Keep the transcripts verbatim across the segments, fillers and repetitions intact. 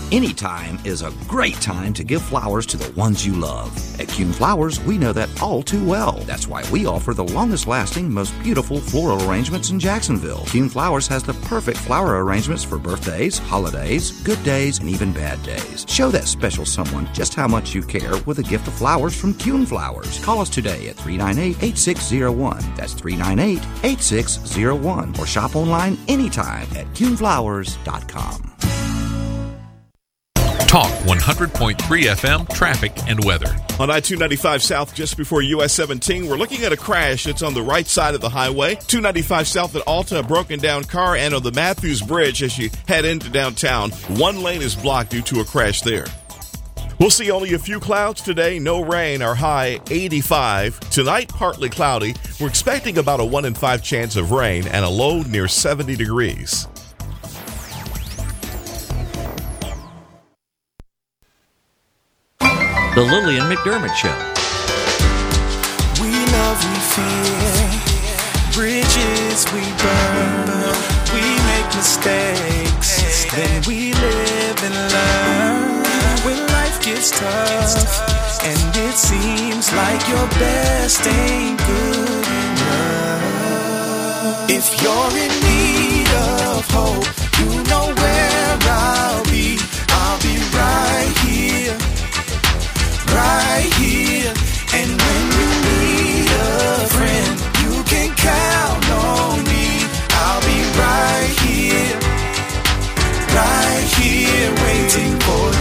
Anytime is a great time to give flowers to the ones you love. At Kuhn Flowers, we know that all too well. That's why we offer the longest-lasting, most beautiful floral arrangements in Jacksonville. Kuhn Flowers has the perfect flower arrangements for birthdays, holidays, good days, and even bad days. Show that special someone just how much you care with a gift of flowers from Kuhn Flowers. Call us today at three nine eight, eight six zero one. That's three nine eight, eight six zero one. Or shop online anytime at kuhn flowers dot com. Talk one hundred point three F M, traffic and weather. On I two ninety-five South, just before U S seventeen, we're looking at a crash. It's on the right side of the highway. two ninety-five South at Alta, a broken down car, and on the Matthews Bridge as you head into downtown, one lane is blocked due to a crash there. We'll see only a few clouds today, no rain, our high eighty-five. Tonight, partly cloudy. We're expecting about a one in five chance of rain and a low near seventy degrees. The Lillian McDermott Show. We love, we fear, bridges we burn, we make mistakes, then we live and learn. When life gets tough, and it seems like your best ain't good enough. If you're in need of hope, you know where I'll be. I'll be right here. Right here, and when you need a friend, you can count on me. I'll be right here, right here, waiting for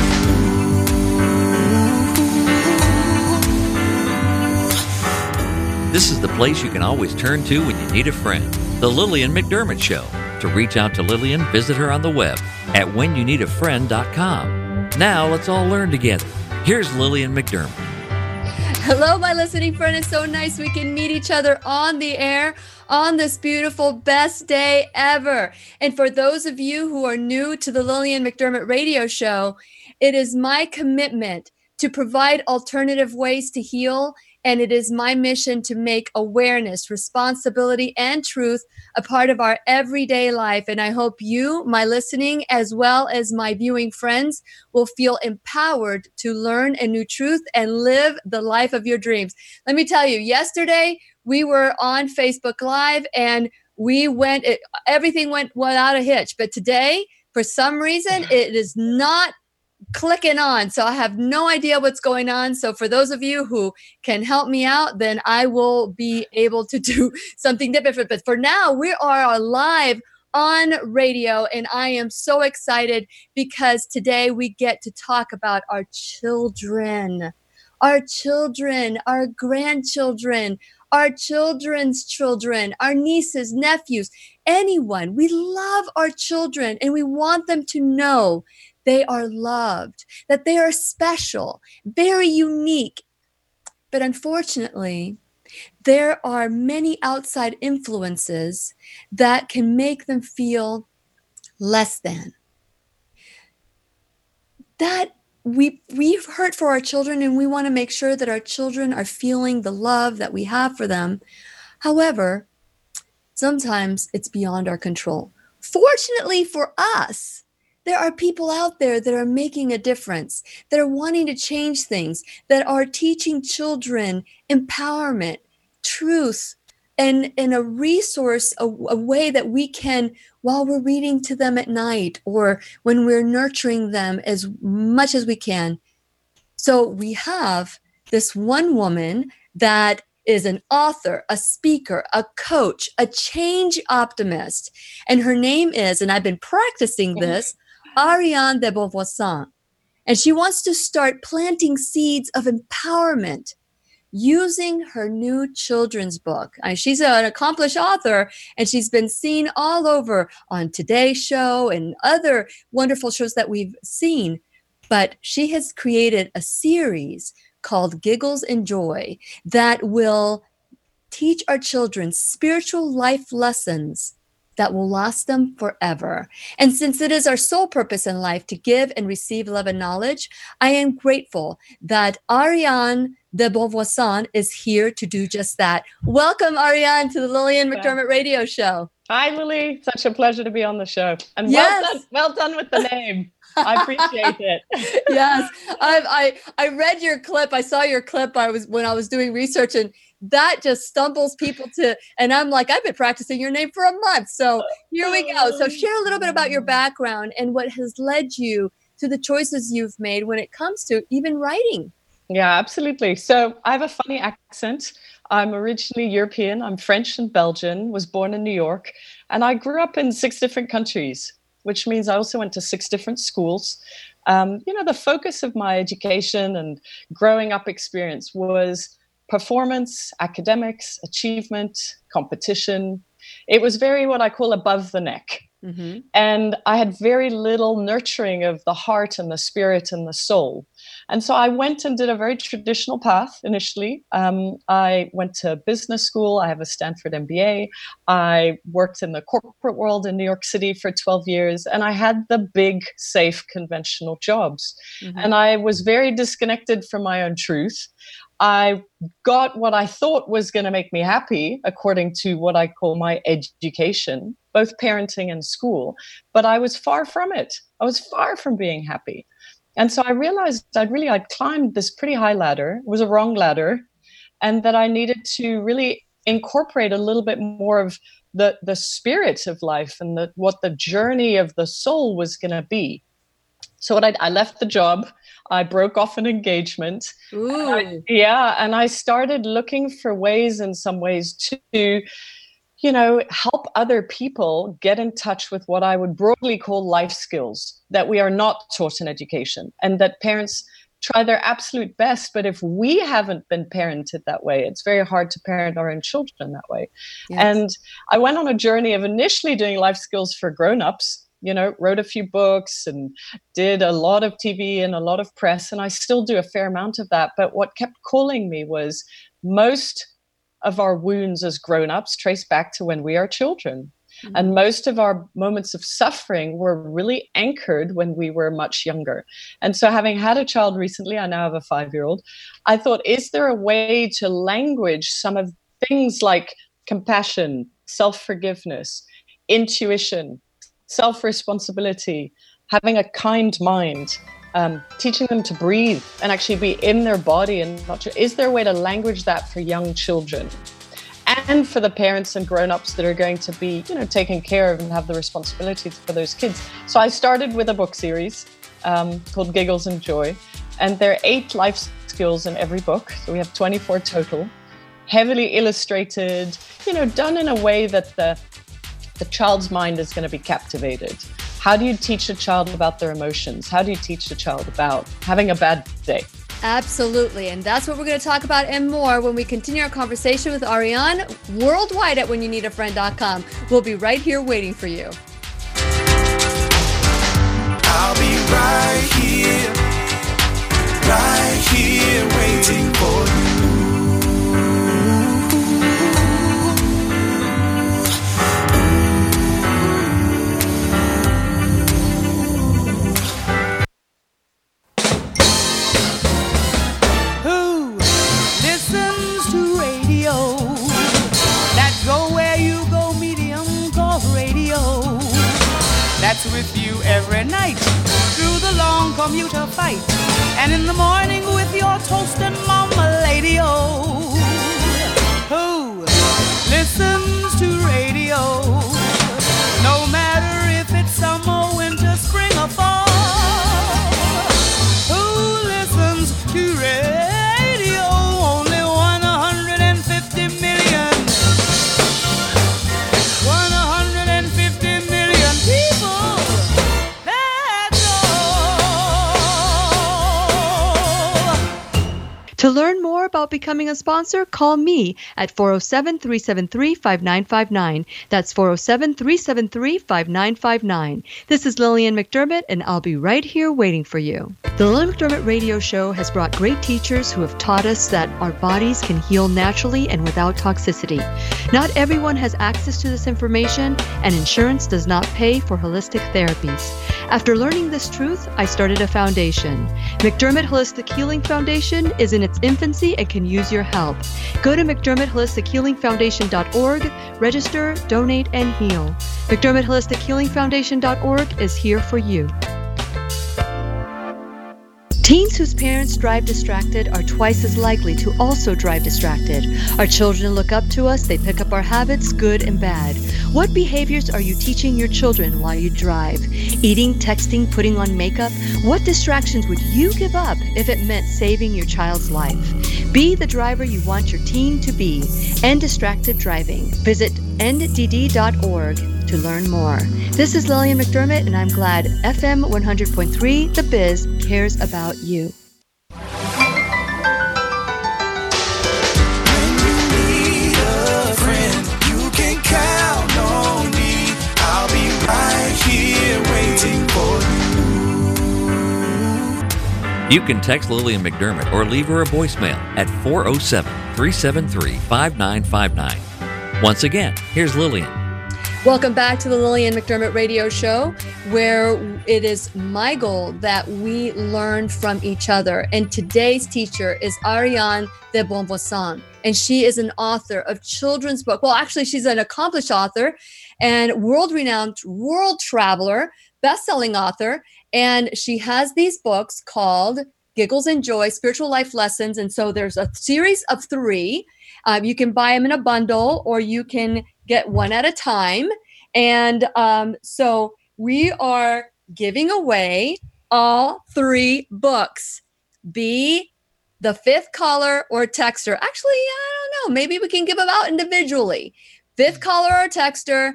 you. This is the place you can always turn to when you need a friend. The Lillian McDermott Show. To reach out to Lillian, visit her on the web at when you need a friend dot com. Now let's all learn together. Here's Lillian McDermott. Hello, my listening friend. It's so nice we can meet each other on the air on this beautiful best day ever. And for those of you who are new to the Lillian McDermott radio show, it is my commitment to provide alternative ways to heal. And it is my mission to make awareness, responsibility, and truth a part of our everyday life. And I hope you, my listening, as well as my viewing friends, will feel empowered to learn a new truth and live the life of your dreams. Let me tell you, yesterday we were on Facebook Live and we went, it, everything went without a hitch. But today, for some reason, it is not clicking on. So I have no idea what's going on. So for those of you who can help me out, then I will be able to do something different. But for now, we are live on radio, and I am so excited because today we get to talk about our children, our children, our grandchildren, our children's children, our nieces, nephews, anyone. We love our children, and we want them to know they are loved, that they are special, very unique. But unfortunately, there are many outside influences that can make them feel less than. That we, we've hurt for our children, and we want to make sure that our children are feeling the love that we have for them. However, sometimes it's beyond our control. Fortunately for us, there are people out there that are making a difference, that are wanting to change things, that are teaching children empowerment, truth, and, and a resource, a, a way that we can, while we're reading to them at night or when we're nurturing them as much as we can. So we have this one woman that is an author, a speaker, a coach, a change optimist. And her name is, and I've been practicing this, Ariane de Beauvoisin. And she wants to start planting seeds of empowerment using her new children's book. I mean, she's an accomplished author, and she's been seen all over on Today Show and other wonderful shows that we've seen. But she has created a series called Giggles and Joy that will teach our children spiritual life lessons that will last them forever. And since it is our sole purpose in life to give and receive love and knowledge, I am grateful that Ariane de Beauvoisin is here to do just that. Welcome, Ariane, to the Lillian McDermott Radio Show. Hi, Lily. Such a pleasure to be on the show. And Yes. well done, well done with the name. I appreciate it. Yes, I, I I read your clip. I saw your clip. I was when I was doing research, and that just stumbles people to. And I'm like, I've been practicing your name for a month. So here we go. So share a little bit about your background and what has led you to the choices you've made when it comes to even writing. Yeah, absolutely. So I have a funny accent. I'm originally European. I'm French and Belgian, was born in New York, and I grew up in six different countries, which means I also went to six different schools. Um, you know, the focus of my education and growing up experience was performance, academics, achievement, competition. It was very what I call above the neck. Mm-hmm. And I had very little nurturing of the heart and the spirit and the soul. And so I went and did a very traditional path initially. Um, I went to business school. I have a Stanford M B A. I worked in the corporate world in New York City for twelve years. And I had the big, safe, conventional jobs. Mm-hmm. And I was very disconnected from my own truth. I got what I thought was going to make me happy, according to what I call my education, both parenting and school. But I was far from it. I was far from being happy. And so I realized I'd really, I'd climbed this pretty high ladder. It was a wrong ladder. And that I needed to really incorporate a little bit more of the, the spirit of life and the, what the journey of the soul was going to be. So what I, I left the job. I broke off an engagement. Ooh. I, yeah. And I started looking for ways in some ways to, you know, help other people get in touch with what I would broadly call life skills that we are not taught in education, and that parents try their absolute best. But if we haven't been parented that way, it's very hard to parent our own children that way. Yes. And I went on a journey of initially doing life skills for grownups, you know, wrote a few books and did a lot of T V and a lot of press. And I still do a fair amount of that. But what kept calling me was most of our wounds as grown-ups trace back to when we are children. Mm-hmm. And most of our moments of suffering were really anchored when we were much younger. And so having had a child recently, I now have a five-year-old, I thought, is there a way to language some of things like compassion, self-forgiveness, intuition, self-responsibility, having a kind mind, Um, teaching them to breathe and actually be in their body, and not just, is there a way to language that for young children and for the parents and grown-ups that are going to be, you know, taking care of and have the responsibility for those kids? So I started with a book series um, called Giggles and Joy, and there are eight life skills in every book. So we have twenty-four total, heavily illustrated, you know, done in a way that the the child's mind is going to be captivated. How do you teach a child about their emotions? How do you teach a child about having a bad day? Absolutely. And that's what we're going to talk about and more when we continue our conversation with Ariane worldwide at when you need a friend dot com. We'll be right here waiting for you. I'll be right here, right here waiting for you. That's with you every night through the long commuter fight, and in the morning with your toast and mama lady. Oh, who listens to radio? No matter if it's summer, winter, spring, or fall. Who listens to radio? Only one hundred fifty million. one hundred fifty million people. To learn more about becoming a sponsor, call me at four oh seven, three seven three, five nine five nine. That's four oh seven, three seven three, five nine five nine. This is Lillian McDermott, and I'll be right here waiting for you. The Lillian McDermott Radio Show has brought great teachers who have taught us that our bodies can heal naturally and without toxicity. Not everyone has access to this information, and insurance does not pay for holistic therapies. After learning this truth, I started a foundation. McDermott Holistic Healing Foundation is in its infancy and can use your help. Go to McDermott Holistic Healing Foundation dot org, register, donate, and heal. McDermott Holistic Healing Foundation dot org is here for you. Teens whose parents drive distracted are twice as likely to also drive distracted. Our children look up to us, they pick up our habits, good and bad. What behaviors are you teaching your children while you drive? Eating, texting, putting on makeup? What distractions would you give up if it meant saving your child's life? Be the driver you want your teen to be. End Distracted Driving. Visit end d d dot org to learn more. This is Lillian McDermott, and I'm glad F M one hundred point three The Biz cares about you. When you need a friend, you can count on me. I'll be right here waiting for you. You can text Lillian McDermott or leave her a voicemail at four oh seven, three seven three, five nine five nine. Once again, here's Lillian. Welcome back to the Lillian McDermott Radio Show, where it is my goal that we learn from each other. And today's teacher is Ariane de Bonvoisin, and she is an author of children's book. Well, actually, she's an accomplished author and world-renowned world traveler, best-selling author. And she has these books called Giggles and Joy, Spiritual Life Lessons. And so there's a series of three. Uh, you can buy them in a bundle, or you can get one at a time. And um, so we are giving away all three books. Be the fifth caller or texter. Actually, I don't know. Maybe we can give them out individually. Fifth caller or texter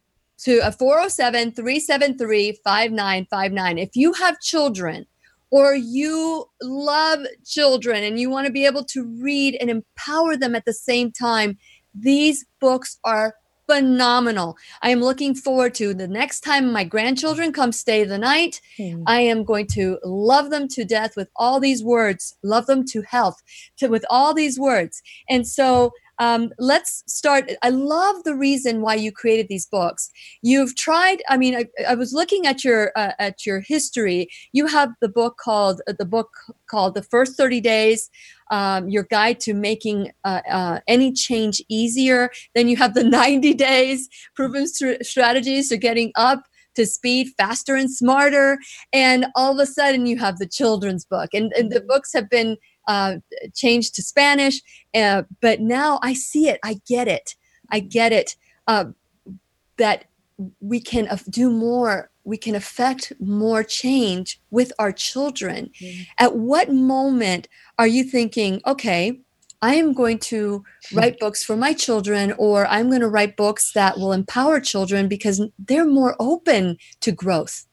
to a four oh seven, three seven three, five nine five nine. If you have children, or you love children and you want to be able to read and empower them at the same time, these books are phenomenal. I am looking forward to the next time my grandchildren come stay the night. Mm. I am going to love them to death with all these words, love them to health, to, with all these words. And so um, let's start. I love the reason why you created these books. You've tried, I mean, I, I was looking at your uh, at your history. You have the book called, uh, the book called The First thirty days, Um, your guide to making uh, uh, any change easier. Then you have the ninety days proven st- strategies to getting up to speed faster and smarter. And all of a sudden you have the children's book, and, and the books have been uh, changed to Spanish. Uh, but now I see it. I get it. I get it. Uh, that we can uh, do more. We can affect more change with our children. Mm-hmm. At what moment are you thinking, okay, I am going to write books for my children, or I'm going to write books that will empower children because they're more open to growth?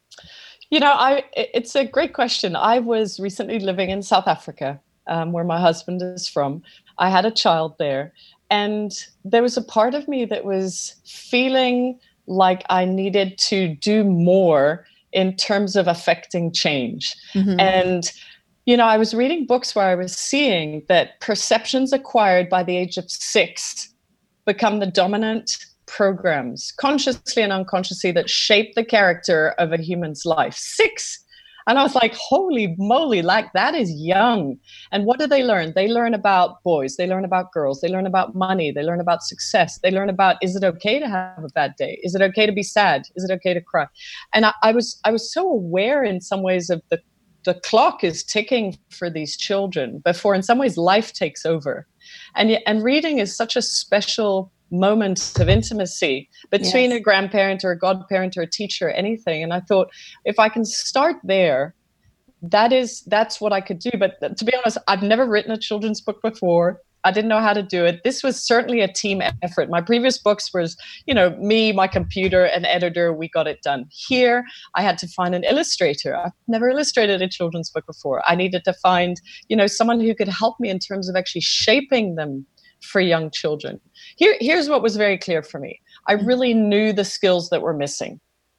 You know, I it's a great question. I was recently living in South Africa, um, where my husband is from. I had a child there, and there was a part of me that was feeling like I needed to do more in terms of affecting change. Mm-hmm. And, you know, I was reading books where I was seeing that perceptions acquired by the age of six become the dominant programs, consciously and unconsciously, that shape the character of a human's life. Six. And I was like, holy moly, like that is young. And what do they learn? They learn about boys. They learn about girls. They learn about money. They learn about success. They learn about, is it okay to have a bad day? Is it okay to be sad? Is it okay to cry? And I, I was I was so aware in some ways of the, the clock is ticking for these children before in some ways life takes over. And, and reading is such a special moments of intimacy between yes. a grandparent or a godparent or a teacher or anything. And I thought, if I can start there, that is, that's what I could do. But to be honest, I've never written a children's book before. I didn't know how to do it. This was certainly a team effort. My previous books was, you know, me, my computer, an editor, we got it done. Here, I had to find an illustrator. I've never illustrated a children's book before. I needed to find, you know, someone who could help me in terms of actually shaping them for young children. Here, here's what was very clear for me. I really knew the skills that were missing.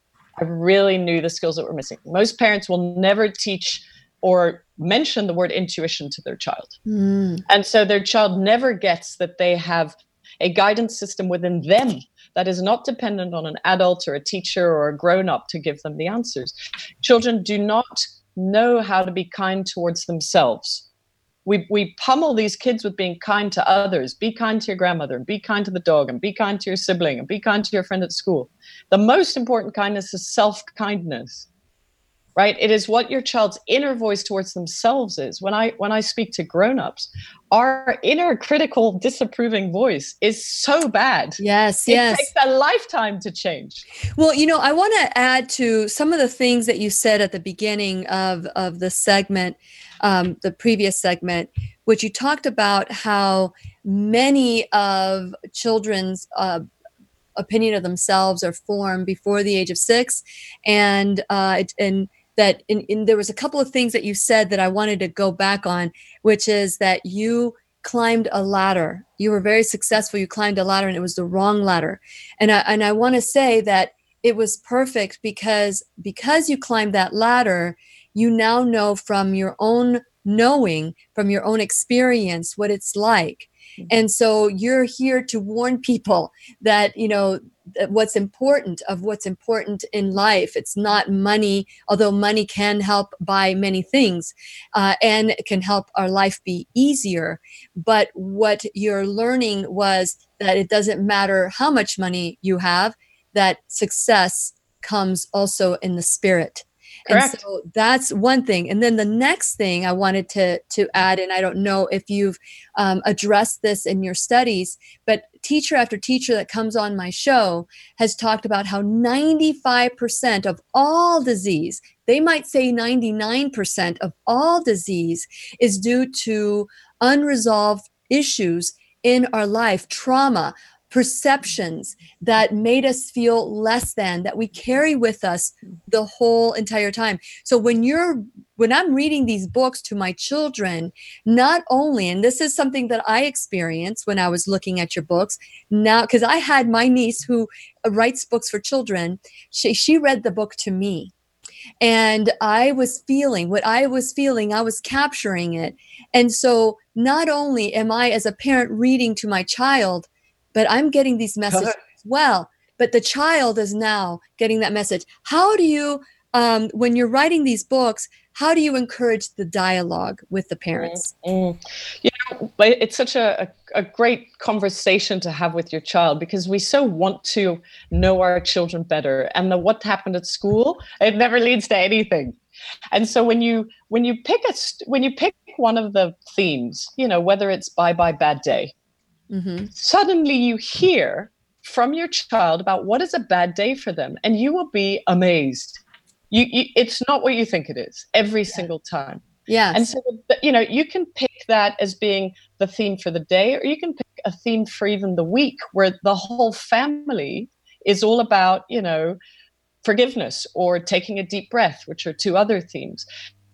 I really knew the skills that were missing. Most parents will never teach or mention the word intuition to their child. Mm. And so their child never gets that they have a guidance system within them that is not dependent on an adult or a teacher or a grown-up to give them the answers. Children do not know how to be kind towards themselves. We we pummel these kids with being kind to others. Be kind to your grandmother, and be kind to the dog, and be kind to your sibling, and be kind to your friend at school. The most important kindness is self-kindness, right? It is what your child's inner voice towards themselves is. When I when I speak to grown-ups, our inner critical, disapproving voice is so bad. Yes, it yes. It takes a lifetime to change. Well, you know, I want to add to some of the things that you said at the beginning of, of the segment, um, the previous segment, which you talked about how many of children's uh, opinion of themselves are formed before the age of six. And, uh, it, and, that in, in, there was a couple of things that you said that I wanted to go back on, which is that you climbed a ladder. You were very successful. You climbed a ladder and it was the wrong ladder. And I, and I want to say that it was perfect because, because you climbed that ladder, you now know from your own knowing, from your own experience, what it's like. And so you're here to warn people that, you know, that what's important of what's important in life. It's not money, although money can help buy many things uh, and it can help our life be easier. But what you're learning was that it doesn't matter how much money you have, that success comes also in the spirit. Correct. And so that's one thing. And then the next thing I wanted to, to add, and I don't know if you've um, addressed this in your studies, but teacher after teacher that comes on my show has talked about how ninety-five percent of all disease, they might say ninety-nine percent of all disease is due to unresolved issues in our life, trauma, perceptions that made us feel less than, that we carry with us the whole entire time. So when you're, when I'm reading these books to my children, not only, and this is something that I experienced when I was looking at your books now, because I had my niece who writes books for children. She, she read the book to me. And I was feeling what I was feeling, I was capturing it. And so not only am I as a parent reading to my child, but I'm getting these messages as well. But the child is now getting that message. How do you, um, when you're writing these books, how do you encourage the dialogue with the parents? Mm-hmm. You know, it's such a, a, a great conversation to have with your child because we so want to know our children better. And the what happened at school, it never leads to anything. And so when you when you pick a when you pick one of the themes, you know, whether it's Bye Bye Bad Day, mm-hmm. suddenly you hear from your child about what is a bad day for them, and you will be amazed. You, you it's not what you think it is every yeah. single time. Yeah. And so, you know, you can pick that as being the theme for the day, or you can pick a theme for even the week where the whole family is all about, you know, forgiveness or taking a deep breath, which are two other themes.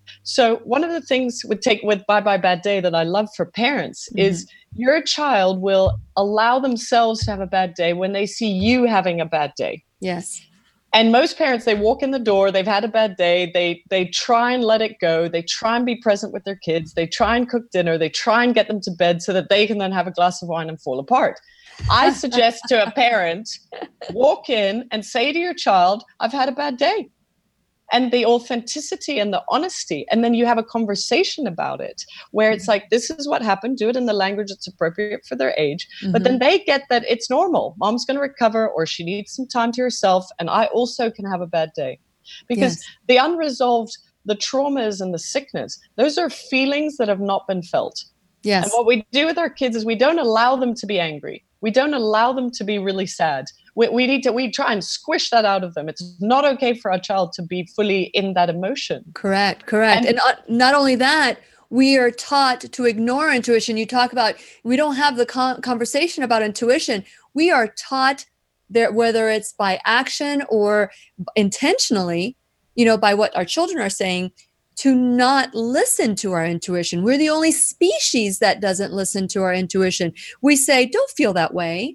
So one of the things with take with Bye Bye Bad Day that I love for parents mm-hmm. is your child will allow themselves to have a bad day when they see you having a bad day. Yes. And most parents, they walk in the door, they've had a bad day, they they try and let it go, they try and be present with their kids, they try and cook dinner, they try and get them to bed so that they can then have a glass of wine and fall apart. I suggest to a parent, walk in and say to your child, I've had a bad day. And the authenticity and the honesty. And then you have a conversation about it where it's like, this is what happened. Do it in the language that's appropriate for their age. Mm-hmm. But then they get that it's normal. Mom's going to recover, or she needs some time to herself. And I also can have a bad day. Because yes. the unresolved, the traumas and the sickness, those are feelings that have not been felt. Yes. And what we do with our kids is we don't allow them to be angry. We don't allow them to be really sad. We, we need to, we try and squish that out of them. It's not okay for our child to be fully in that emotion. Correct, correct. And, and uh, not only that, we are taught to ignore intuition. You talk about, we don't have the con- conversation about intuition. We are taught that whether it's by action or intentionally, you know, by what our children are saying, to not listen to our intuition. We're the only species that doesn't listen to our intuition. We say, don't feel that way,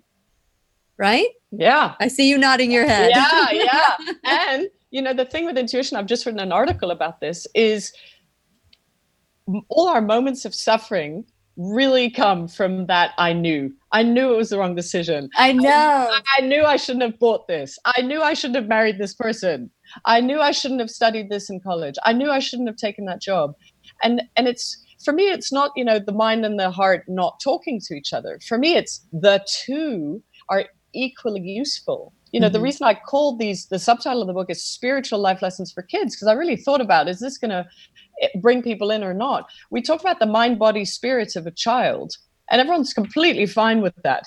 right? Yeah. I see you nodding your head. Yeah, yeah. And, you know, the thing with intuition, I've just written an article about this, is all our moments of suffering really come from that I knew. I knew it was the wrong decision. I know. I, I knew I shouldn't have bought this. I knew I shouldn't have married this person. I knew I shouldn't have studied this in college. I knew I shouldn't have taken that job. And and it's, for me, it's not, you know, the mind and the heart not talking to each other. For me, it's the two are equally useful. You know, mm-hmm. the reason I called these, the subtitle of the book is Spiritual Life Lessons for Kids, because I really thought about, is this going to bring people in or not? We talk about the mind, body, spirit of a child, and everyone's completely fine with that.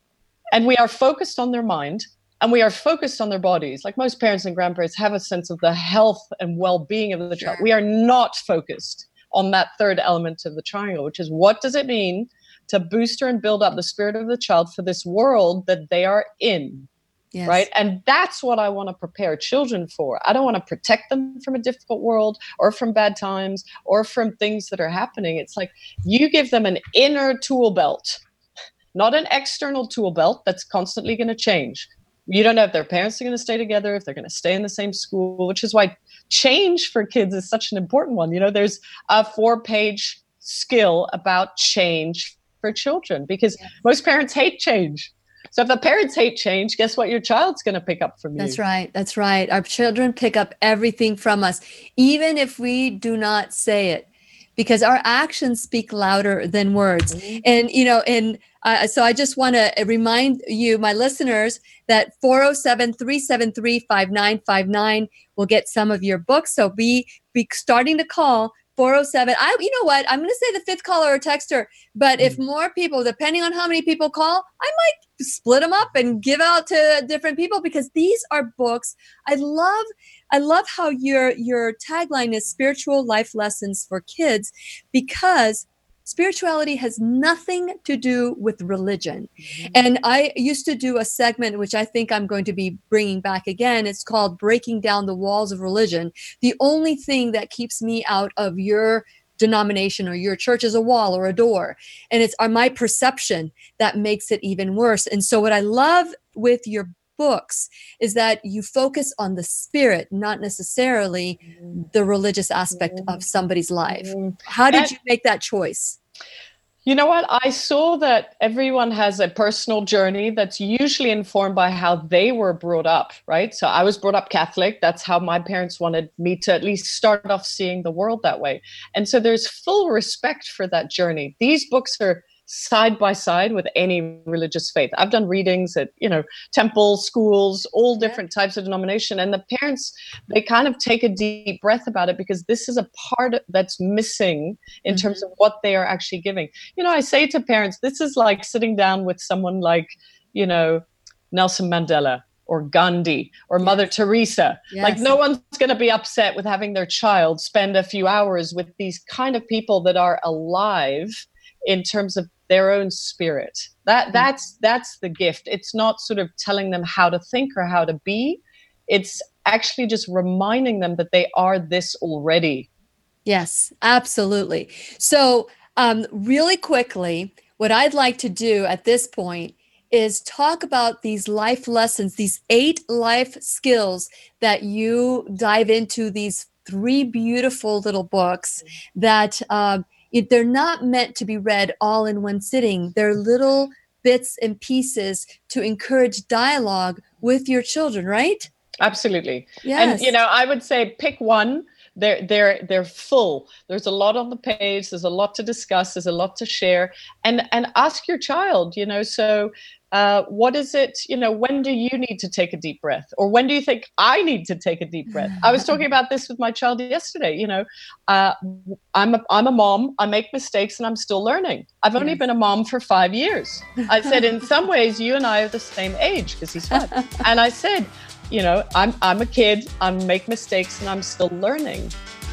And we are focused on their mind, and we are focused on their bodies. Like most parents and grandparents have a sense of the health and well-being of the Sure. child. We are not focused on that third element of the triangle, which is, what does it mean to booster and build up the spirit of the child for this world that they are in? Yes. Right. And that's what I want to prepare children for. I don't want to protect them from a difficult world or from bad times or from things that are happening. It's like, you give them an inner tool belt, not an external tool belt that's constantly going to change. You don't know if their parents are going to stay together, if they're going to stay in the same school, which is why change for kids is such an important one. You know, there's a four page skill about change for children, because yes. most parents hate change. So if the parents hate change, guess what your child's going to pick up from you? That's right. That's right. Our children pick up everything from us, even if we do not say it, because our actions speak louder than words. Mm-hmm. And, you know, and uh, so I just want to remind you, my listeners, that four oh seven, three seven three, five nine five nine will get some of your books. So be, be starting to call four oh seven. I, you know what? I'm going to say the fifth caller or texter, but mm-hmm. if more people, depending on how many people call, I might split them up and give out to different people, because these are books. I love, I love how your, your tagline is spiritual life lessons for kids, because spirituality has nothing to do with religion. Mm-hmm. And I used to do a segment, which I think I'm going to be bringing back again. It's called Breaking Down the Walls of Religion. The only thing that keeps me out of your denomination or your church is a wall or a door. And it's our, my perception that makes it even worse. And so what I love with your books is that you focus on the spirit, not necessarily the religious aspect of somebody's life. How did you make that choice? You know what? I saw that everyone has a personal journey that's usually informed by how they were brought up, right? So I was brought up Catholic. That's how my parents wanted me to at least start off seeing the world that way. And so there's full respect for that journey. These books are side by side with any religious faith. I've done readings at, you know, temples, schools, all different types of denomination. And the parents, they kind of take a deep breath about it, because this is a part that's missing in mm-hmm. terms of what they are actually giving. You know, I say to parents, this is like sitting down with someone like, you know, Nelson Mandela or Gandhi or yes. Mother Teresa. Yes. Like, no one's going to be upset with having their child spend a few hours with these kind of people that are alive in terms of their own spirit. That that's that's the gift. It's not sort of telling them how to think or how to be. It's actually just reminding them that they are this already. Yes, absolutely. So um, really quickly, what I'd like to do at this point is talk about these life lessons, these eight life skills that you dive into, these three beautiful little books that um, they're not meant to be read all in one sitting. They're little bits and pieces to encourage dialogue with your children, right? Absolutely. Yes. And, you know, I would say pick one. They're, they're, they're full. There's a lot on the page. There's a lot to discuss. There's a lot to share. And, and ask your child, you know, so uh, what is it, you know, when do you need to take a deep breath? Or when do you think I need to take a deep breath? I was talking about this with my child yesterday. You know, uh, I'm, a, I'm a mom. I make mistakes and I'm still learning. I've only yes. been a mom for five years. I said, in some ways, you and I are the same age, because he's five. And I said, you know, I'm I'm a kid, I make mistakes, and I'm still learning.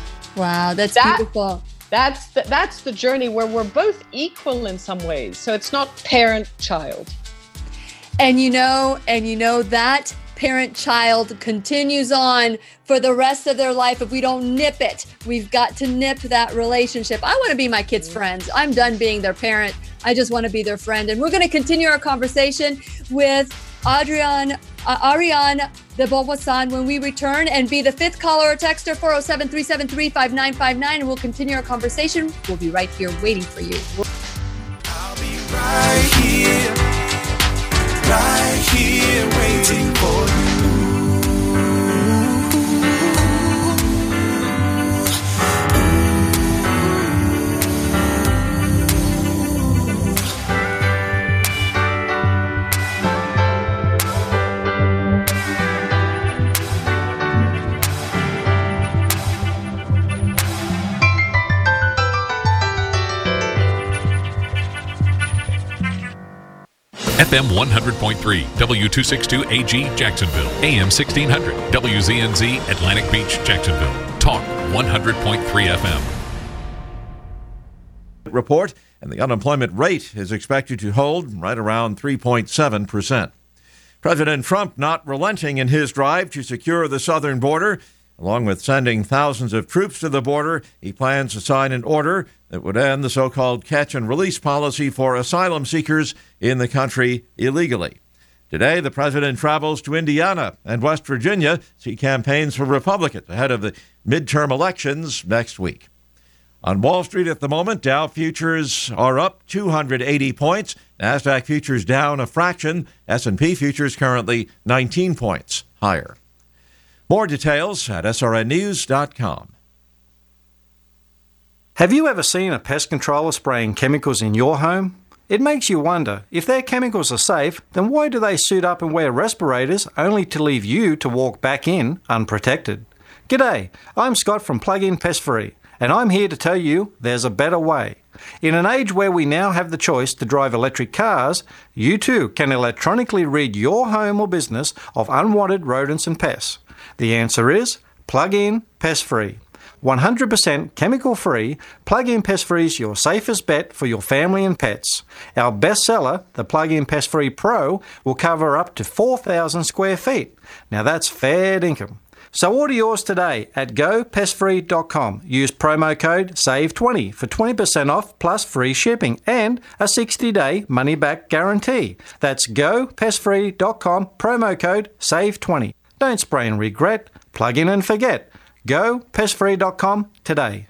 Wow, that's that, beautiful. That's the, that's the journey where we're both equal in some ways. So it's not parent-child. And you know, and you know that parent-child continues on for the rest of their life if we don't nip it. We've got to nip that relationship. I want to be my kids' friends. I'm done being their parent. I just want to be their friend. And we're going to continue our conversation with Adrian, uh, Ariane de Beauvoisin when we return, and be the fifth caller or texter, four oh seven, three seven three, five nine five nine, and we'll continue our conversation. We'll be right here waiting for you. Right here, right here, waiting for you. F M one hundred point three, W two sixty-two A G, Jacksonville. A M sixteen hundred, W Z N Z, Atlantic Beach, Jacksonville. Talk one hundred point three F M. Report, and the unemployment rate is expected to hold right around three point seven percent. President Trump not relenting in his drive to secure the southern border. Along with sending thousands of troops to the border, he plans to sign an order that would end the so-called catch-and-release policy for asylum seekers in the country illegally. Today, the president travels to Indiana and West Virginia to see campaigns for Republicans ahead of the midterm elections next week. On Wall Street at the moment, Dow futures are up two hundred eighty points. NASDAQ futures down a fraction. S and P futures currently nineteen points higher. More details at S R N news dot com. Have you ever seen a pest controller spraying chemicals in your home? It makes you wonder, if their chemicals are safe, then why do they suit up and wear respirators only to leave you to walk back in unprotected? G'day, I'm Scott from Plug-in Pest Free, and I'm here to tell you there's a better way. In an age where we now have the choice to drive electric cars, you too can electronically rid your home or business of unwanted rodents and pests. The answer is Plug-in Pest Free. one hundred percent chemical-free, Plug-in Pest Free is your safest bet for your family and pets. Our bestseller, the Plug-in Pest Free Pro, will cover up to four thousand square feet. Now that's fair dinkum. So order yours today at go pest free dot com. Use promo code save twenty for twenty percent off plus free shipping and a sixty-day money-back guarantee. That's go pest free dot com, promo code save twenty. Don't spray and regret. Plug in and forget. go pest free dot com today.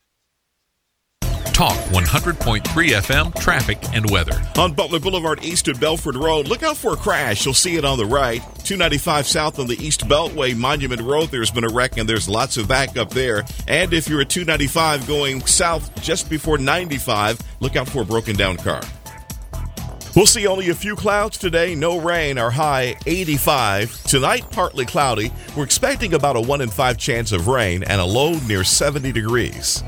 Talk one hundred point three F M, traffic and weather. On Butler Boulevard East at Belford Road, look out for a crash. You'll see it on the right. two ninety-five south on the East Beltway, Monument Road, there's been a wreck and there's lots of backup there. And if you're at two ninety-five going south just before ninety-five, look out for a broken down car. We'll see only a few clouds today, no rain, our high eighty-five. Tonight, partly cloudy. We're expecting about a one in five chance of rain and a low near seventy degrees.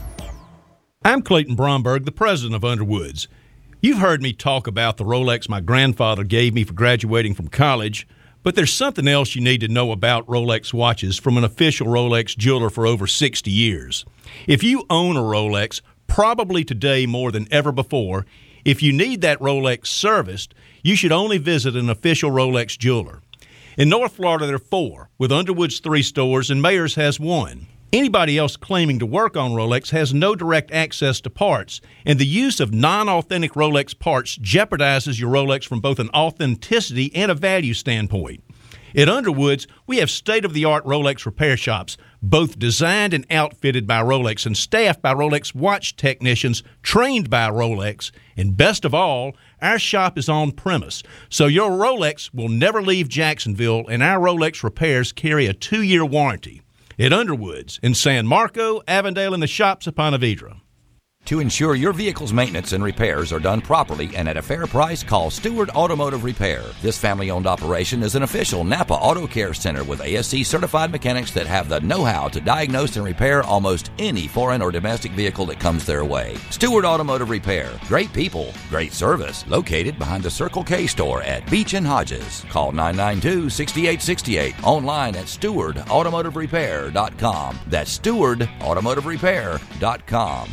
I'm Clayton Bromberg, the president of Underwoods. You've heard me talk about the Rolex my grandfather gave me for graduating from college, but there's something else you need to know about Rolex watches from an official Rolex jeweler for over sixty years. If you own a Rolex, probably today more than ever before, if you need that Rolex serviced, you should only visit an official Rolex jeweler. In North Florida, there are four, with Underwood's three stores, and Mayors has one. Anybody else claiming to work on Rolex has no direct access to parts, and the use of non-authentic Rolex parts jeopardizes your Rolex from both an authenticity and a value standpoint. At Underwoods, we have state-of-the-art Rolex repair shops, both designed and outfitted by Rolex and staffed by Rolex watch technicians trained by Rolex. And best of all, our shop is on premise, so your Rolex will never leave Jacksonville, and our Rolex repairs carry a two-year warranty. At Underwoods in San Marco, Avondale, and the shops of Ponte Vedra. To ensure your vehicle's maintenance and repairs are done properly and at a fair price, call Stewart Automotive Repair. This family-owned operation is an official Napa Auto Care Center with A S C-certified mechanics that have the know-how to diagnose and repair almost any foreign or domestic vehicle that comes their way. Stewart Automotive Repair. Great people, great service. Located behind the Circle K store at Beach and Hodges. Call nine nine two, six eight six eight. Online at stewart automotive repair dot com. That's stewart automotive repair dot com.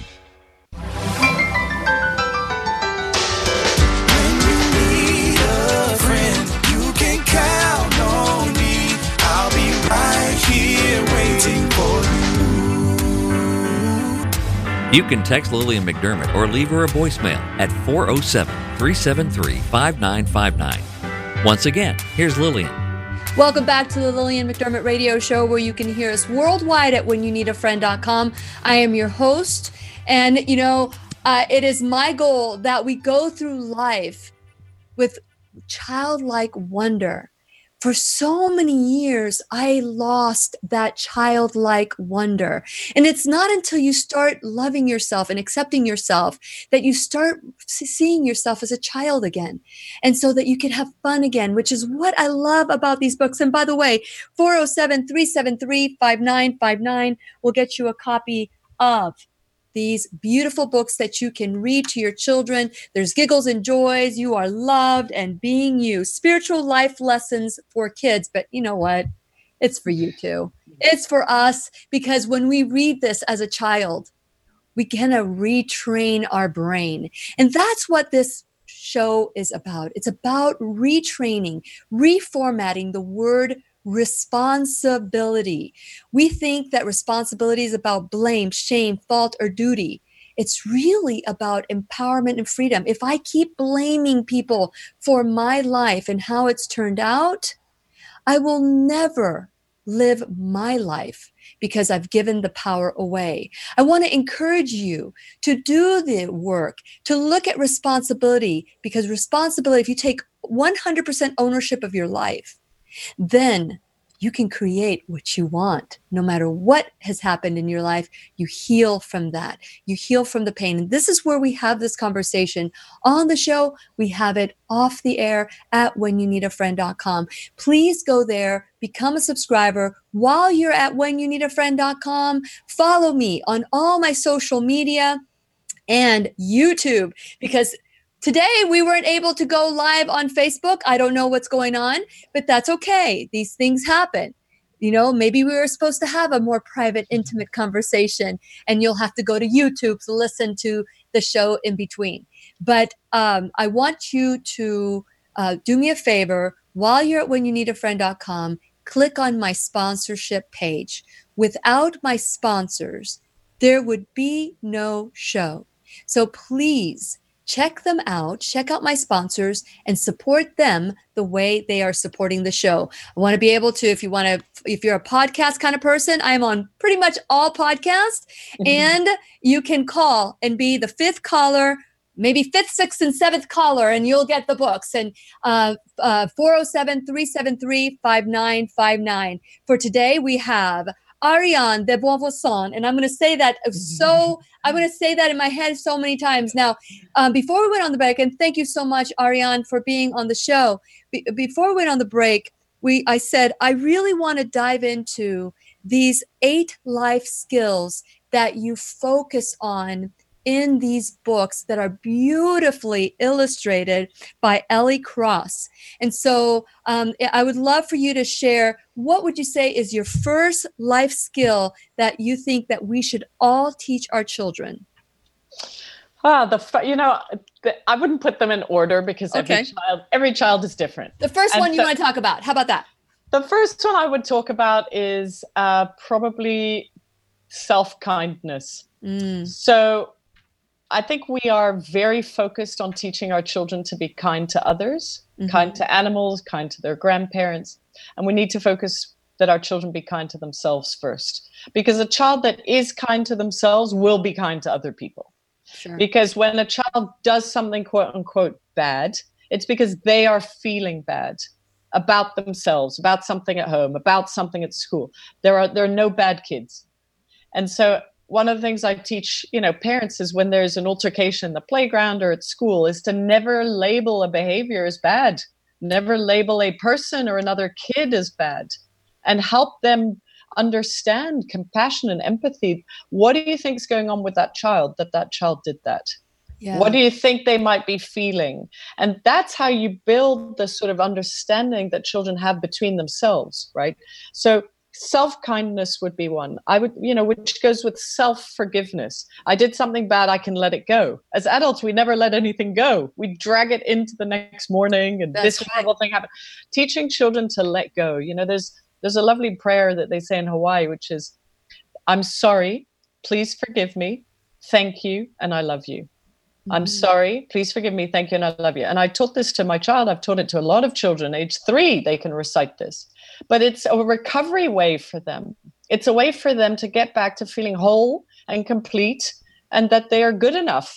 Count on me, I'll be right here waiting for you. You can text Lillian McDermott or leave her a voicemail at four oh seven, three seven three, five nine five nine. Once again, here's Lillian. Welcome back to the Lillian McDermott Radio Show, where you can hear us worldwide at when you need a friend dot com. I am your host, and you know, uh, it is my goal that we go through life with childlike wonder. For so many years, I lost that childlike wonder. And it's not until you start loving yourself and accepting yourself that you start seeing yourself as a child again. And so that you can have fun again, which is what I love about these books. And by the way, four oh seven, three seven three, five nine five nine will get you a copy of these beautiful books that you can read to your children. There's Giggles and Joys, You Are Loved, and Being You. Spiritual life lessons for kids. But you know what? It's for you too. It's for us, because when we read this as a child, we kind of retrain our brain. And that's what this show is about. It's about retraining, reformatting the word responsibility. We think that responsibility is about blame, shame, fault, or duty. It's really about empowerment and freedom. If I keep blaming people for my life and how it's turned out, I will never live my life because I've given the power away. I want to encourage you to do the work, to look at responsibility, because responsibility, if you take one hundred percent ownership of your life, then you can create what you want. No matter what has happened in your life, you heal from that. You heal from the pain. And this is where we have this conversation on the show. We have it off the air at when you need a friend dot com. Please go there, become a subscriber. While you're at when you need a friend dot com, follow me on all my social media and YouTube, because today, we weren't able to go live on Facebook. I don't know what's going on, but that's okay. These things happen. You know, maybe we were supposed to have a more private, intimate conversation, and you'll have to go to YouTube to listen to the show in between. But um, I want you to uh, do me a favor. While you're at when you need a friend dot com, click on my sponsorship page. Without my sponsors, there would be no show. So please, check them out, check out my sponsors, and support them the way they are supporting the show. I want to be able to, if you want to, if you're a podcast kind of person, I'm on pretty much all podcasts, mm-hmm. and you can call and be the fifth caller, maybe fifth, sixth, and seventh caller, and you'll get the books. And uh, uh, four oh seven, three seven three, five nine five nine. For today, we have Ariane de Bonvoisin, and I'm going to say that so, I'm going to say that in my head so many times. Now, um, before we went on the break, and thank you so much, Ariane, for being on the show. Be- before we went on the break, we I said, I really want to dive into these eight life skills that you focus on in these books that are beautifully illustrated by Ellie Cross. And so um, I would love for you to share, what would you say is your first life skill that you think that we should all teach our children? Ah, the you know, the, I wouldn't put them in order, because Okay. every child every child is different. The first And one you so- want to talk about. How about that? The first one I would talk about is uh, probably self-kindness. Mm. So I think we are very focused on teaching our children to be kind to others, Mhm. kind to animals, kind to their grandparents. And we need to focus that our children be kind to themselves first. Because a child that is kind to themselves will be kind to other people. Sure. Because when a child does something, quote unquote, bad, it's because they are feeling bad about themselves, about something at home, about something at school. There are there are no bad kids. And so one of the things I teach, you know, parents is when there's an altercation in the playground or at school, is to never label a behavior as bad, never label a person or another kid as bad, and help them understand compassion and empathy. What do you think is going on with that child, that that child did that? Yeah. What do you think they might be feeling? And that's how you build the sort of understanding that children have between themselves, right? So self-kindness would be one. I would, you know, which goes with self-forgiveness. I did something bad, I can let it go. As adults, we never let anything go. We drag it into the next morning, and That's this right. horrible thing happened. Teaching children to let go. You know, there's there's a lovely prayer that they say in Hawaii, which is, I'm sorry, please forgive me, thank you, and I love you. I'm sorry, please forgive me, thank you, and I love you. And I taught this to my child. I've taught it to a lot of children. Age three, they can recite this. But it's a recovery way for them. It's a way for them to get back to feeling whole and complete, and that they are good enough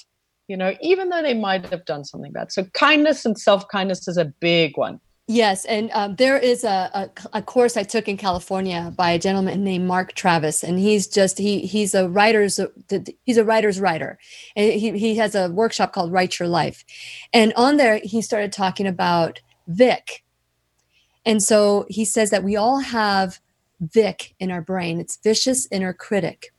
you know, even though they might have done something bad. So kindness and self-kindness is a big one. Yes, and um, there is a, a a course I took in California by a gentleman named Mark Travis, and he's just he he's a writer's he's a writer's writer, and he he has a workshop called Write Your Life, and on there he started talking about Vic, and so he says that we all have Vic in our brain. It's vicious inner critic,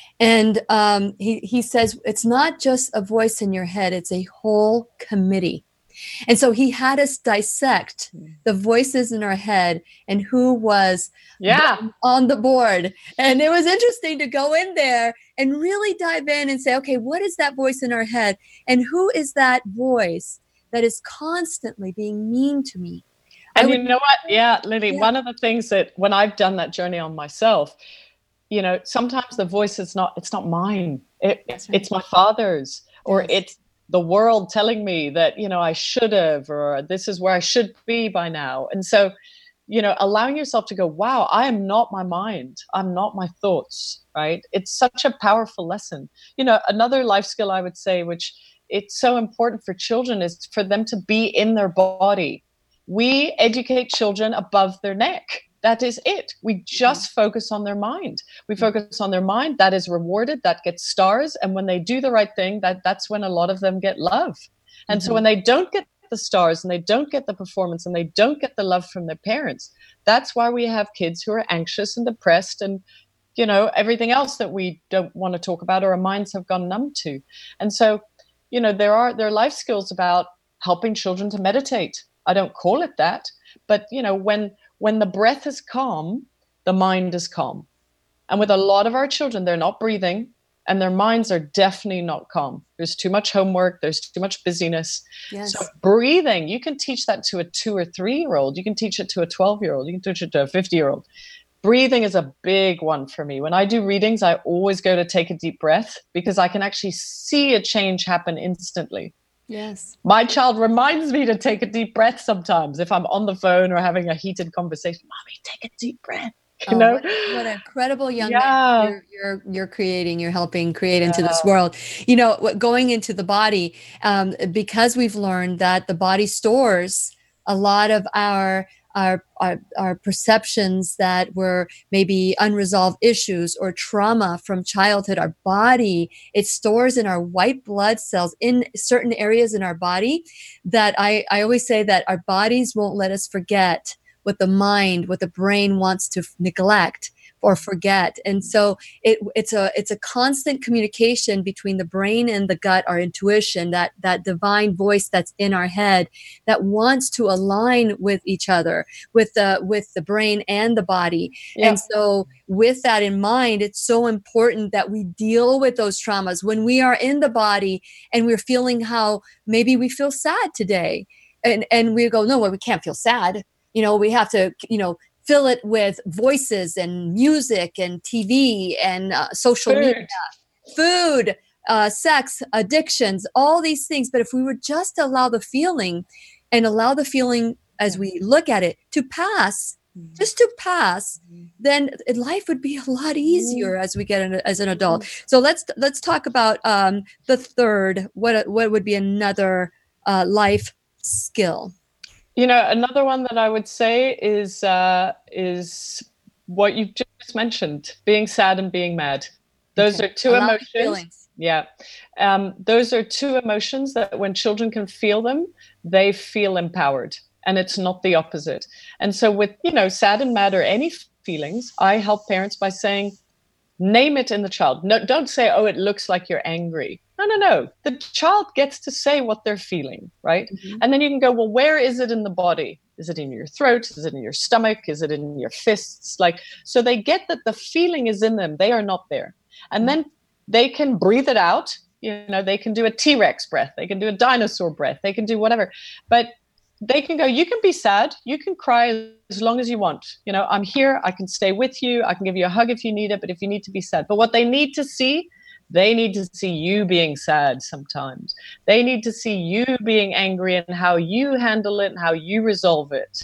and um, he he says it's not just a voice in your head; it's a whole committee. And so he had us dissect the voices in our head and who was yeah. on the board. And it was interesting to go in there and really dive in and say, okay, what is that voice in our head? And who is that voice that is constantly being mean to me? And I you would, know what? Yeah, Lily, yeah. one of the things that when I've done that journey on myself, you know, sometimes the voice is not, it's not mine. It, right. It's my father's, or Yes. it's the world telling me that, you know, I should have, or this is where I should be by now. And so, you know, allowing yourself to go, wow, I am not my mind. I'm not my thoughts, right? It's such a powerful lesson. You know, another life skill I would say, which it's so important for children, is for them to be in their body. We educate children above their neck. That is it. We just focus on their mind. We focus on their mind. That is rewarded. That gets stars. And when they do the right thing, that, that's when a lot of them get love. And mm-hmm. so when they don't get the stars and they don't get the performance and they don't get the love from their parents, that's why we have kids who are anxious and depressed and, you know, everything else that we don't want to talk about or our minds have gone numb to. And so, you know, there are, there are life skills about helping children to meditate. I don't call it that, but, you know, when, When the breath is calm, the mind is calm. And with a lot of our children, they're not breathing and their minds are definitely not calm. There's too much homework. There's too much busyness. Yes. So breathing, you can teach that to a two or three-year-old. You can teach it to a twelve-year-old. You can teach it to a fifty-year-old. Breathing is a big one for me. When I do readings, I always go to take a deep breath because I can actually see a change happen instantly. Yes. My child reminds me to take a deep breath sometimes if I'm on the phone or having a heated conversation. Mommy, take a deep breath. You oh, know, what, what an incredible young yeah. man you're, you're you're creating, you're helping create into yeah. this world. You know, what going into the body, um, because we've learned that the body stores a lot of our Our, our our perceptions that were maybe unresolved issues or trauma from childhood. Our body, it stores in our white blood cells in certain areas in our body that I, I always say that our bodies won't let us forget what the mind, what the brain wants to f- neglect or forget. And so it, it's a it's a constant communication between the brain and the gut, our intuition, that that divine voice that's in our head that wants to align with each other, with the with the brain and the body. Yeah. And so with that in mind, it's so important that we deal with those traumas when we are in the body and we're feeling how maybe we feel sad today. And and we go, no, well, we can't feel sad. You know, we have to, you know, fill it with voices and music and T V and uh, social food. media, food, uh, sex, addictions, all these things. But if we would just allow the feeling and allow the feeling as we look at it to pass, mm-hmm. just to pass, mm-hmm. then life would be a lot easier mm-hmm. as we get in, as an adult. Mm-hmm. So let's let's talk about um, the third. What what would be another uh, life skill? You know, another one that I would say is uh, is what you've just mentioned, being sad and being mad. Those okay. are two Allow emotions. Yeah. Um, those are two emotions that when children can feel them, they feel empowered. And it's not the opposite. And so with, you know, sad and mad or any feelings, I help parents by saying, name it in the child. No, don't say, oh, it looks like you're angry. No, no, no. The child gets to say what they're feeling, right? Mm-hmm. And then you can go, well, where is it in the body? Is it in your throat? Is it in your stomach? Is it in your fists? Like, so they get that the feeling is in them. They are not there. And mm-hmm. then they can breathe it out. You know, they can do a T-Rex breath. They can do a dinosaur breath. They can do whatever. But they can go, you can be sad. You can cry as long as you want. You know, I'm here. I can stay with you. I can give you a hug if you need it. But if you need to be sad. But what they need to see, they need to see you being sad sometimes. They need to see you being angry and how you handle it and how you resolve it.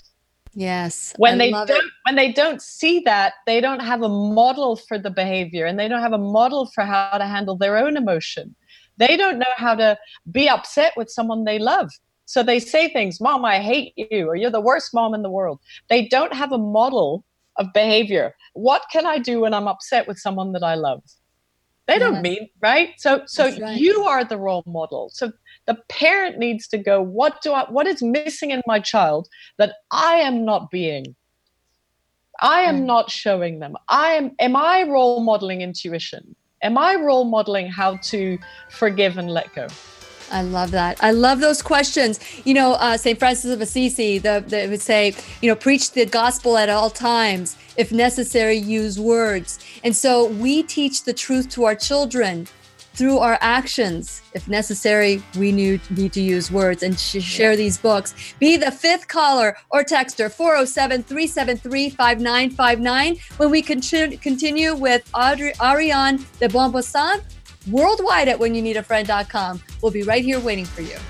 Yes. When I they love don't it. when they don't see that, they don't have a model for the behavior and they don't have a model for how to handle their own emotion. They don't know how to be upset with someone they love. So they say things, Mom, I hate you, or you're the worst mom in the world. They don't have a model of behavior. What can I do when I'm upset with someone that I love? They don't Yes. mean, right? So so That's right. you are the role model. So the parent needs to go, what do I what is missing in my child that I am not being? I am Mm. not showing them. I am am I role modeling intuition? Am I role modeling how to forgive and let go? I love that. I love those questions. You know, uh, Saint Francis of Assisi, the, the, would say, you know, preach the gospel at all times. If necessary, use words. And so we teach the truth to our children through our actions. If necessary, we need, need to use words and sh- share these books. Be the fifth caller or texter, four oh seven, three seven three, five nine five nine. When we continue, continue with Audrey, Ariane de Bonbossan, worldwide at when you need a friend dot com. We'll be right here waiting for you.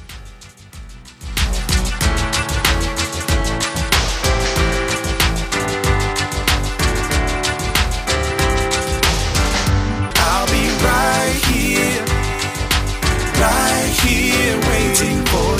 I'll be right here, right here waiting for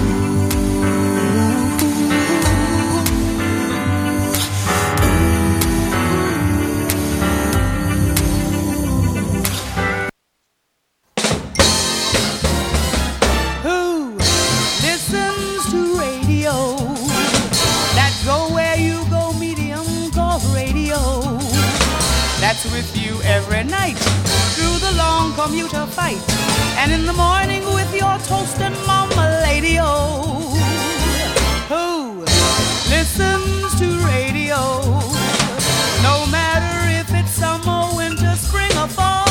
Who listens to radio? That's go where you go, medium called radio. That's with you every night through the long commuter fight, and in the morning with your toast and mama lady. Oh, who listens to radio? No matter if it's summer, winter, spring, or fall.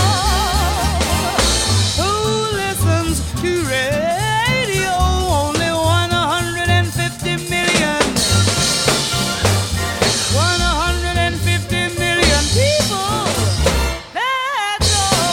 Who listens to radio? Only one hundred fifty million. one hundred fifty million people. That's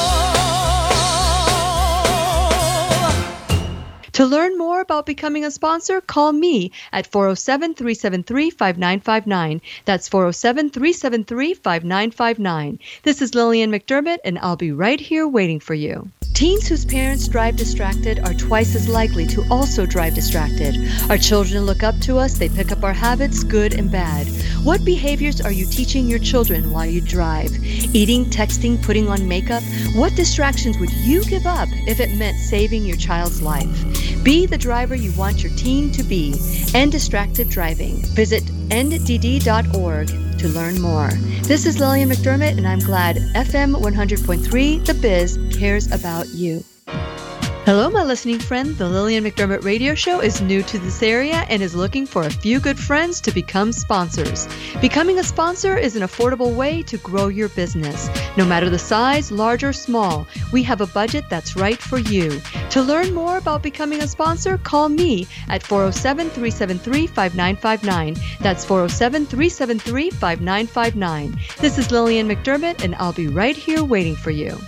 all. To learn more about becoming a sponsor, call me at four oh seven, three seven three, five nine five nine. That's four oh seven, three seven three, five nine five nine. This is Lillian McDermott, and I'll be right here waiting for you. Teens whose parents drive distracted are twice as likely to also drive distracted. Our children look up to us, they pick up our habits, good and bad. What behaviors are you teaching your children while you drive? Eating, texting, putting on makeup? What distractions would you give up if it meant saving your child's life? Be the driver you want your teen to be. End distracted driving. Visit end d d dot org to learn more. This is Lillian McDermott, and I'm glad F M one hundred point three The Biz cares about you. Hello, my listening friend. The Lillian McDermott Radio Show is new to this area and is looking for a few good friends to become sponsors. Becoming a sponsor is an affordable way to grow your business. No matter the size, large or small, we have a budget that's right for you. To learn more about becoming a sponsor, call me at four oh seven, three seven three, five nine five nine. That's four oh seven, three seven three, five nine five nine. This is Lillian McDermott, and I'll be right here waiting for you.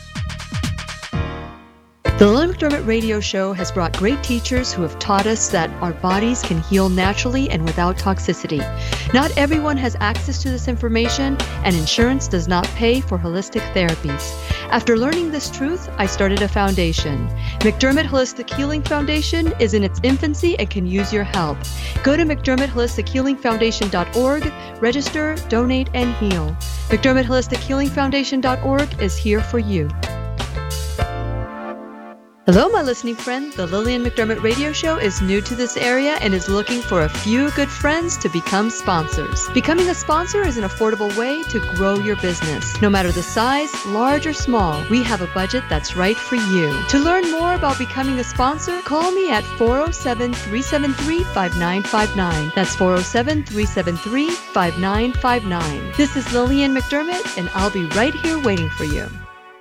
The Lillian McDermott Radio Show has brought great teachers who have taught us that our bodies can heal naturally and without toxicity. Not everyone has access to this information, and insurance does not pay for holistic therapies. After learning this truth, I started a foundation. McDermott Holistic Healing Foundation is in its infancy and can use your help. Go to McDermott Holistic Healing Foundation dot org, register, donate, and heal. McDermott Holistic Healing Foundation dot org is here for you. Hello, my listening friend. The Lillian McDermott Radio Show is new to this area and is looking for a few good friends to become sponsors. Becoming a sponsor is an affordable way to grow your business. No matter the size, large or small, we have a budget that's right for you. To learn more about becoming a sponsor, call me at four oh seven, three seven three, five nine five nine. That's four oh seven, three seven three, five nine five nine. This is Lillian McDermott, and I'll be right here waiting for you.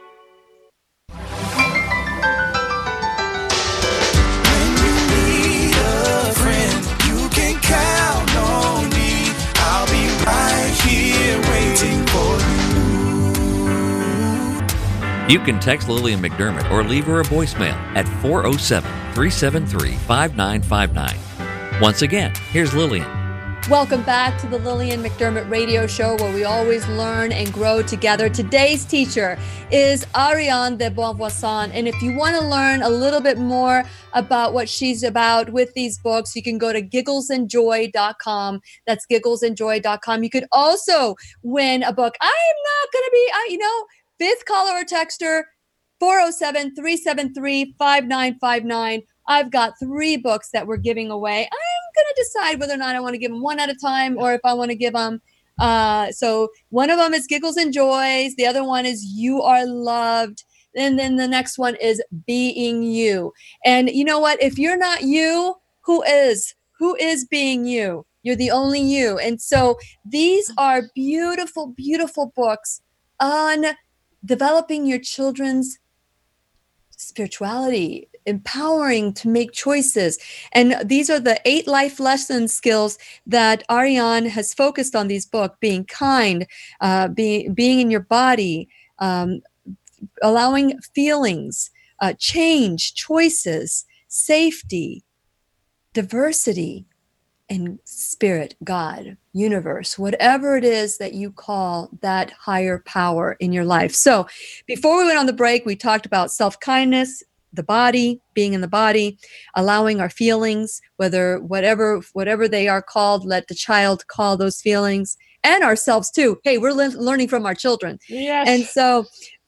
You can text Lillian McDermott or leave her a voicemail at four oh seven, three seven three, five nine five nine. Once again, here's Lillian. Welcome back to the Lillian McDermott Radio Show, where we always learn and grow together. Today's teacher is Ariane de Bonvoisin. And if you want to learn a little bit more about what she's about with these books, you can go to gigglez and joy dot com. That's gigglez and joy dot com. You could also win a book. I'm not going to be, I, you know, fifth caller or texter, four oh seven, three seven three, five nine five nine. I've got three books that we're giving away. I'm going to decide whether or not I want to give them one at a time or if I want to give them. Uh, so one of them is Giggles and Joys. The other one is You Are Loved. And then the next one is Being You. And you know what? If you're not you, who is? Who is being you? You're the only you. And so these are beautiful, beautiful books on developing your children's spirituality, empowering to make choices. And these are the eight life lesson skills that Ariane has focused on these books: being kind, uh, being, being in your body, um, allowing feelings, uh, change, choices, safety, diversity, and spirit, God, universe, whatever it is that you call that higher power in your life. So before we went on the break, we talked about self-kindness, the body, being in the body, allowing our feelings, whether whatever whatever they are called, let the child call those feelings, and ourselves too. Hey, we're le- learning from our children. Yes. And so,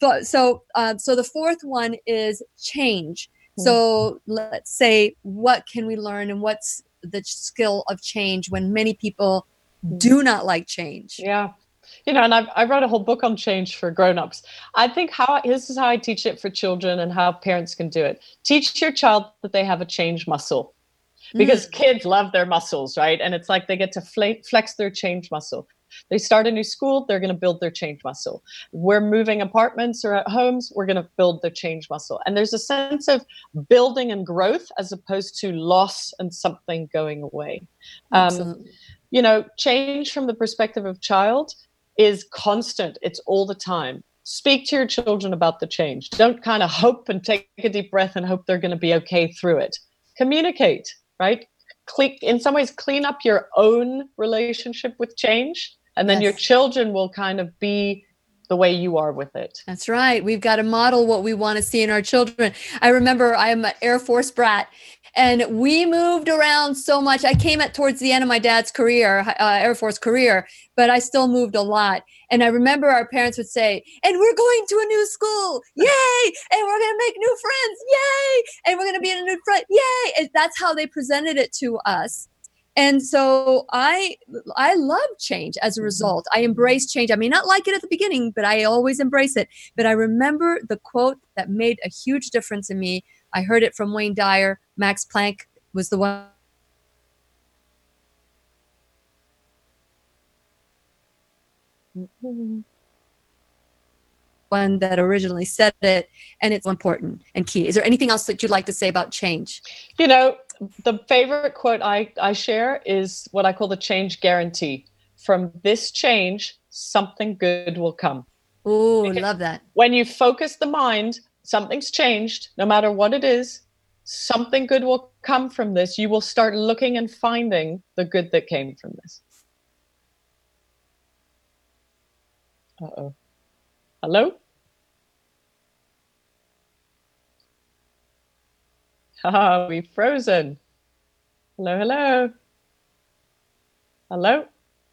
so, uh, so the fourth one is change. Mm-hmm. So let's say, what can we learn, and what's the skill of change when many people do not like change? Yeah. You know, and I've, I wrote a whole book on change for grownups. I think how this is how I teach it for children and how parents can do it. Teach your child that they have a change muscle, because mm. kids love their muscles, right? And it's like they get to fl- flex their change muscle. They start a new school, they're going to build their change muscle. We're moving apartments or at homes, we're going to build their change muscle. And there's a sense of building and growth as opposed to loss and something going away. Um, you know, change from the perspective of child is constant. It's all the time. Speak to your children about the change. Don't kind of hope and take a deep breath and hope they're going to be okay through it. Communicate, right? Cle- in some ways, clean up your own relationship with change. And then yes. your children will kind of be the way you are with it. That's right. We've got to model what we want to see in our children. I remember I'm an Air Force brat, and we moved around so much. I came at towards the end of my dad's career, uh, Air Force career, but I still moved a lot. And I remember our parents would say, and we're going to a new school. Yay. And we're going to make new friends. Yay. And we're going to be in a new friend. Yay. And that's how they presented it to us. And so I I love change as a result. I embrace change. I may not like it at the beginning, but I always embrace it. But I remember the quote that made a huge difference in me. I heard it from Wayne Dyer. Max Planck was the one. one that originally said it, and it's important and key. Is there anything else that you'd like to say about change? You know, the favorite quote I, I share is what I call the change guarantee. From this change, something good will come. Ooh, love that. When you focus the mind, something's changed, no matter what it is, something good will come from this. You will start looking and finding the good that came from this. Uh-oh. Hello? Ah, we've frozen. Hello, hello. Hello?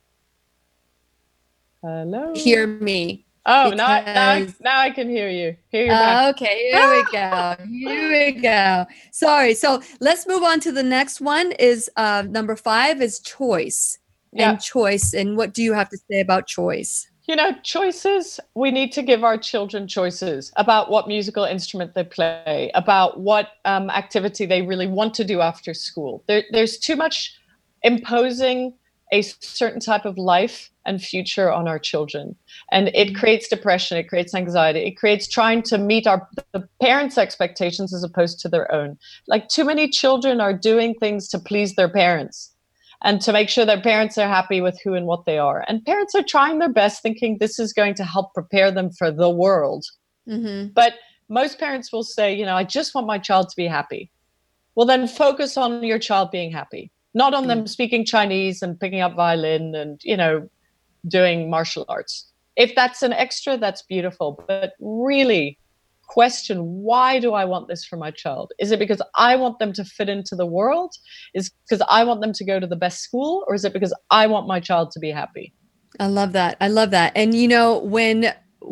Hello? Hear me. Oh, now, I, now, I, now I can hear you. Hear you uh, okay, here we go. Here we go. Sorry. So let's move on to the next one. Is uh, number five is choice. Yeah. And choice. And what do you have to say about choice? You know, choices, we need to give our children choices about what musical instrument they play, about what um, activity they really want to do after school. There, there's too much imposing a certain type of life and future on our children. And it creates depression, it creates anxiety, it creates trying to meet our the parents' expectations as opposed to their own. Like too many children are doing things to please their parents and to make sure their parents are happy with who and what they are. And parents are trying their best, thinking this is going to help prepare them for the world. Mm-hmm. But most parents will say, you know, I just want my child to be happy. Well, then focus on your child being happy. not on them speaking Chinese and picking up violin and, you know, doing martial arts. If that's an extra, that's beautiful. But really question, why do I want this for my child? Is it because I want them to fit into the world? Is it because I want them to go to the best school? Or is it because I want my child to be happy? I love that. I love that. And, you know, when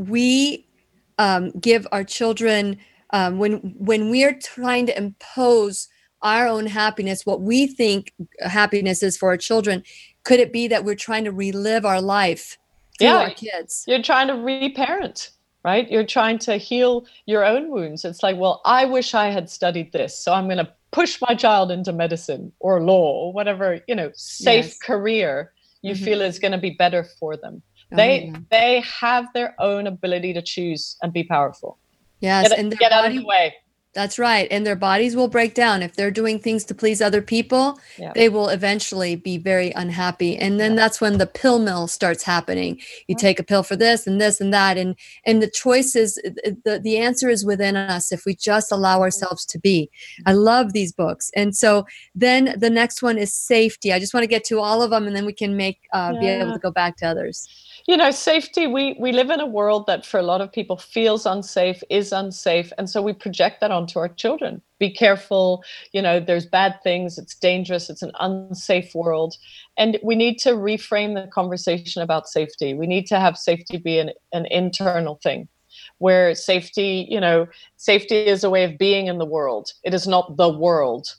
we um, give our children, um, when when we're trying to impose our own happiness, what we think happiness is for our children, could it be that we're trying to relive our life through yeah, our kids? You're trying to reparent, right? You're trying to heal your own wounds. It's like, well, I wish I had studied this, so I'm going to push my child into medicine or law or whatever, you know, safe Yes. career you Mhm. feel is going to be better for them. Oh, They yeah. they have their own ability to choose and be powerful. Yes, Get, and their get out of body- the way. That's right. And their bodies will break down. If they're doing things to please other people, Yeah. they will eventually be very unhappy. And then that's when the pill mill starts happening. You take a pill for this and this and that. And and the choice is, the, the answer is within us if we just allow ourselves to be. I love these books. And so then the next one is safety. I just want to get to all of them and then we can make uh, be able Yeah. to go back to others. You know, safety, we, we live in a world that for a lot of people feels unsafe, is unsafe. And so we project that onto our children. Be careful, you know, there's bad things, it's dangerous, it's an unsafe world. And we need to reframe the conversation about safety. We need to have safety be an, an internal thing, where safety, you know, safety is a way of being in the world. It is not the world.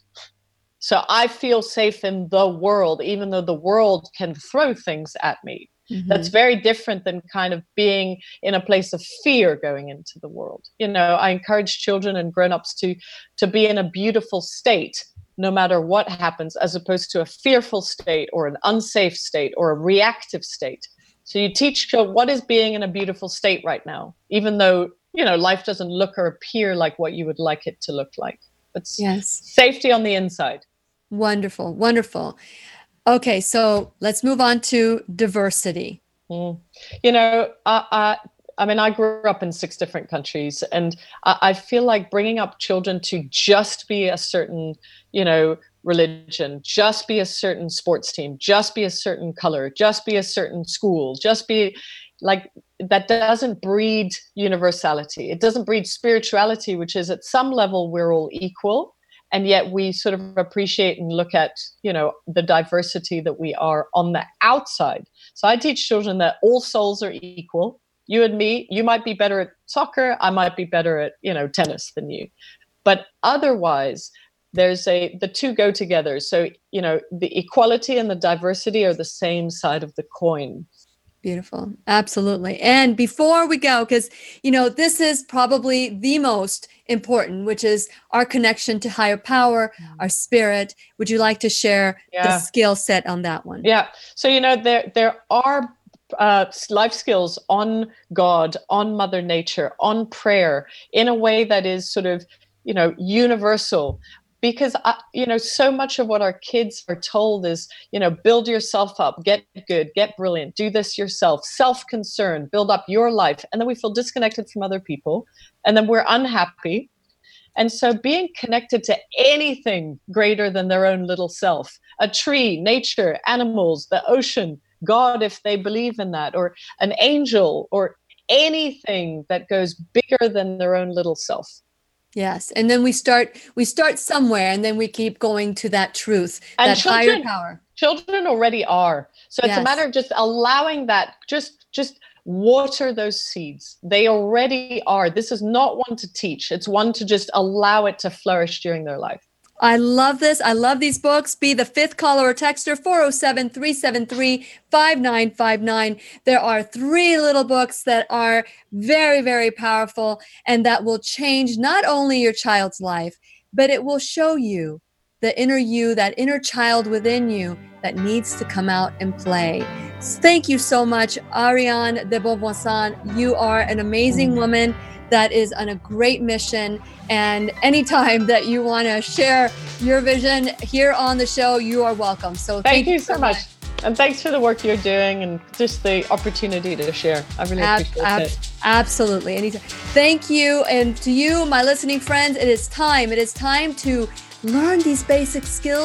So I feel safe in the world, even though the world can throw things at me. Mhm. That's very different than kind of being in a place of fear going into the world. You know, I encourage children and grown-ups to to be in a beautiful state no matter what happens, as opposed to a fearful state or an unsafe state or a reactive state. So you teach children what is being in a beautiful state right now, even though, you know, life doesn't look or appear like what you would like it to look like. It's Yes. safety on the inside. Wonderful. Wonderful. Okay, so let's move on to diversity. Mm. You know, I, I, I mean, I grew up in six different countries, and I, I feel like bringing up children to just be a certain, you know, religion, just be a certain sports team, just be a certain color, just be a certain school, just be like, that doesn't breed universality. It doesn't breed spirituality, which is at some level we're all equal. And yet we sort of appreciate and look at, you know, the diversity that we are on the outside. So I teach children that all souls are equal. You and me, you might be better at soccer. I might be better at, you know, tennis than you. But otherwise, there's a, the two go together. So, you know, the equality and the diversity are the same side of the coin. Beautiful. Absolutely. And before we go, because, you know, this is probably the most important, which is our connection to higher power, our spirit. Would you like to share Yeah. the skill set on that one? Yeah. So, you know, there there are uh, life skills on God, on Mother Nature, on prayer in a way that is sort of, you know, universal. Because, uh, you know, so much of what our kids are told is, you know, build yourself up, get good, get brilliant, do this yourself, self-concern, build up your life. And then we feel disconnected from other people. And then we're unhappy. And so being connected to anything greater than their own little self, a tree, nature, animals, the ocean, God, if they believe in that, or an angel, or anything that goes bigger than their own little self. Yes. And then we start, we start somewhere and then we keep going to that truth, And that children- higher power. Children already are. So it's Yes. a matter of just allowing that, just just water those seeds. They already are. This is not one to teach. It's one to just allow it to flourish during their life. I love this. I love these books. Be the fifth caller or texter, four oh seven, three seven three, five nine five nine. There are three little books that are very, very powerful and that will change not only your child's life, but it will show you the inner you, that inner child within you that needs to come out and play. So thank you so much, Ariane de Beauvoisin. You are an amazing woman that is on a great mission. And anytime that you want to share your vision here on the show, you are welcome. So Thank, you so much. And thanks for the work you're doing and just the opportunity to share. I really Ab- appreciate ab- it. Absolutely. Anytime. Thank you. And to you, my listening friends, it is time. It is time to learn these basic skills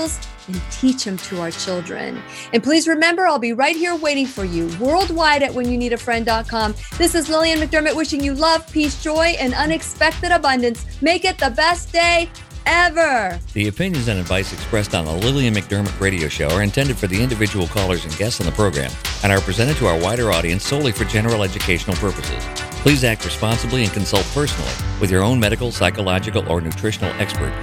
and teach them to our children. And please remember, I'll be right here waiting for you worldwide at when you need a friend dot com. This is Lillian McDermott wishing you love, peace, joy, and unexpected abundance. Make it the best day ever. The opinions and advice expressed on the Lillian McDermott radio show are intended for the individual callers and guests on the program and are presented to our wider audience solely for general educational purposes. Please act responsibly and consult personally with your own medical, psychological, or nutritional expert